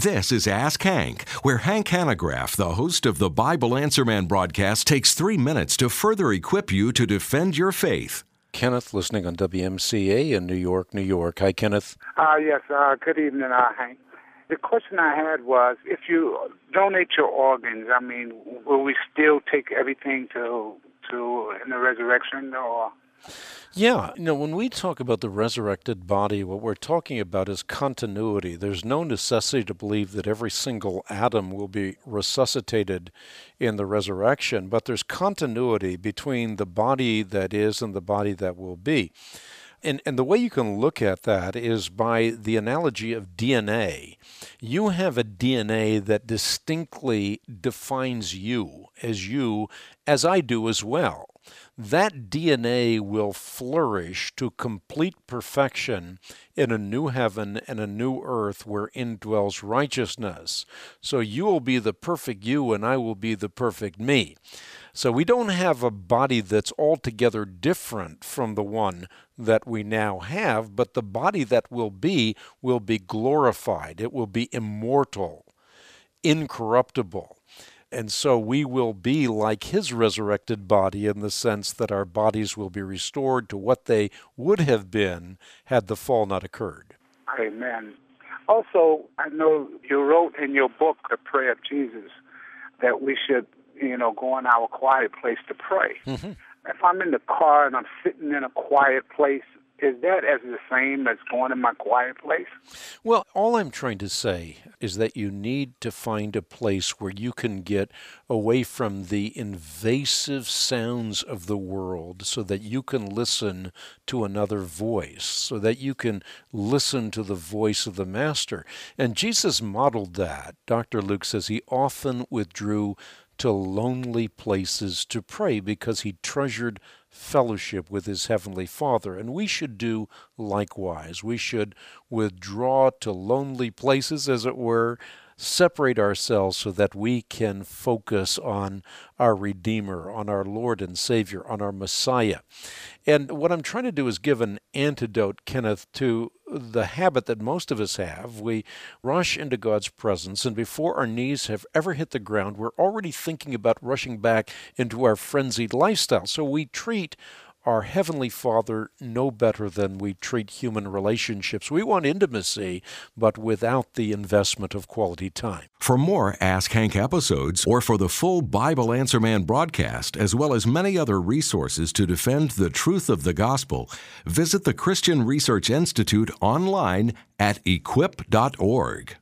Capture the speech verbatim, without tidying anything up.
This is Ask Hank, where Hank Hanegraaff, the host of the Bible Answer Man broadcast, takes three minutes to further equip you to defend your faith. Kenneth, listening on W M C A in New York, New York. Hi, Kenneth. Uh, yes, uh, good evening, uh, Hank. The question I had was, if you donate your organs, I mean, will we still take everything to to in the resurrection, or? Yeah, you know, when we talk about the resurrected body, what we're talking about is continuity. There's no necessity to believe that every single atom will be resuscitated in the resurrection, but there's continuity between the body that is and the body that will be. And, and the way you can look at that is by the analogy of D N A. You have a D N A that distinctly defines you as you, as I do as well. That D N A will flourish to complete perfection in a new heaven and a new earth wherein dwells righteousness. So you will be the perfect you and I will be the perfect me. So we don't have a body that's altogether different from the one that we now have, but the body that will be will be glorified. It will be immortal, incorruptible. And so we will be like his resurrected body in the sense that our bodies will be restored to what they would have been had the fall not occurred. Amen. Also, I know you wrote in your book, The Prayer of Jesus, that we should, you know, go in our quiet place to pray. Mm-hmm. If I'm in the car and I'm sitting in a quiet place, is that as the same as going in my quiet place? Well, all I'm trying to say is that you need to find a place where you can get away from the invasive sounds of the world so that you can listen to another voice, so that you can listen to the voice of the Master. And Jesus modeled that. Doctor Luke says he often withdrew to lonely places to pray because he treasured fellowship with his heavenly Father. And we should do likewise. We should withdraw to lonely places, as it were, separate ourselves so that we can focus on our Redeemer, on our Lord and Savior, on our Messiah. And what I'm trying to do is give an antidote, Kenneth, to the habit that most of us have. We rush into God's presence, and before our knees have ever hit the ground, we're already thinking about rushing back into our frenzied lifestyle. So we treat our Heavenly Father no better than we treat human relationships. We want intimacy, but without the investment of quality time. For more Ask Hank episodes, or for the full Bible Answer Man broadcast, as well as many other resources to defend the truth of the gospel, visit the Christian Research Institute online at equip dot org.